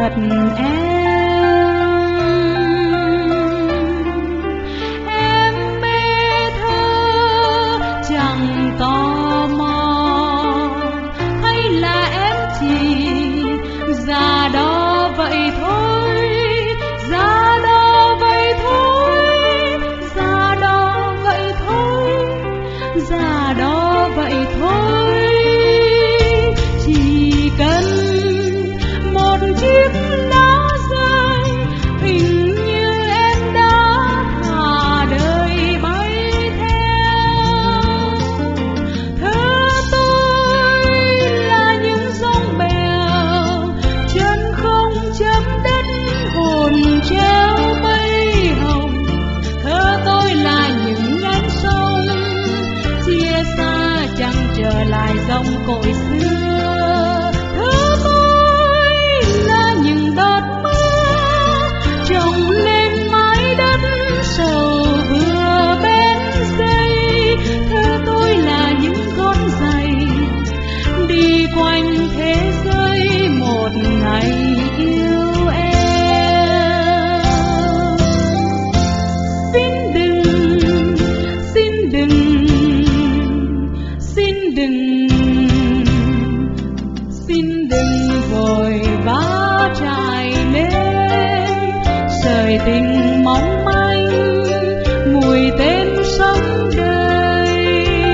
thật em mê thơ chẳng tò mò, hay là em chỉ già đó vậy thôi, già đó vậy thôi, già đó vậy thôi, già đó vậy thôi. Chỉ cần một chiếc lá rơi, hình như em đã thả đời bay theo. Thơ tôi là những dòng bèo, chân không chấm đất, hồn treo mây hồng. Thơ tôi là những nhánh sông, chia xa chẳng trở lại dòng cội xưa. Thơ tôi là những đợt mưa trồng lên mái đất sầu vừa bên dây. Thơ tôi là những con giày đi quanh thế giới một ngày yêu em. Xin đừng, xin đừng, xin đừng, xin đừng vội vã trải lên sợi tình mong manh mùi tên sống đời.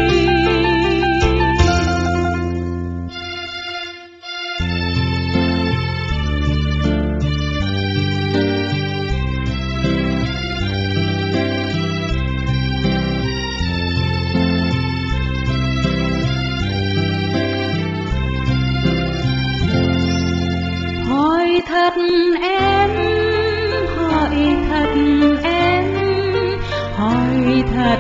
Hỏi thật em, hỏi thật em, hỏi thật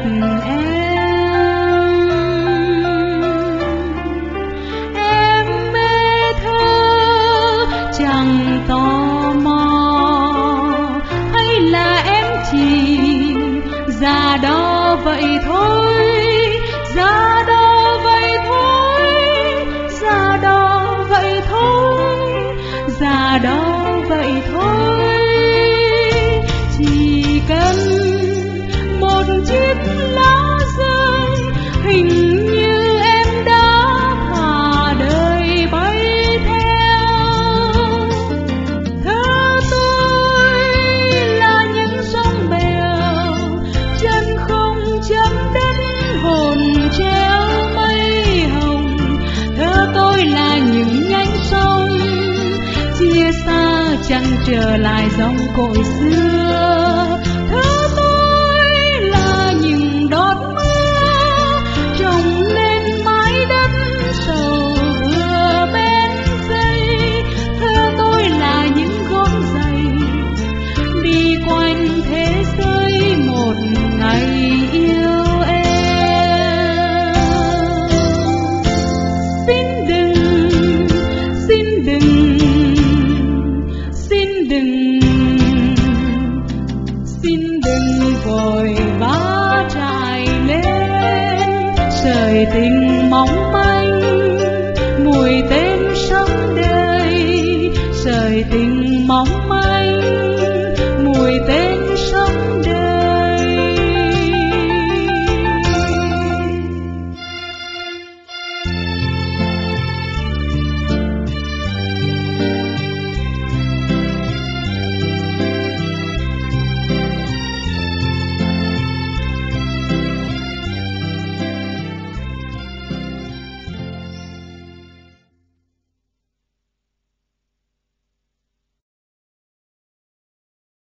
em mê thơ chẳng tò mò, hay là em chỉ già đó vậy thôi, già đó vậy thôi, già đó vậy thôi, già đó vậy thôi. Chỉ cần một chiếc lá rơi, hình như em đã thả đời bay theo. Thơ tôi là những sông bèo, chân không chấm đất, hồn treo mây hồng. Thơ tôi là những nhánh sông, chia xa chẳng trở lại dòng cội xưa. Thơ tôi là những đót mưa trồng lên mái đất sầu vừa bên dây. Thơ tôi là những gót giày đi quanh thế giới một ngày yêu em. Xin đừng, xin đừng, xin đừng, xin đừng vội vã trải lên sợi tình mong manh mùi tên sống đời. Sợi tình mong manh mùi tên sống đời.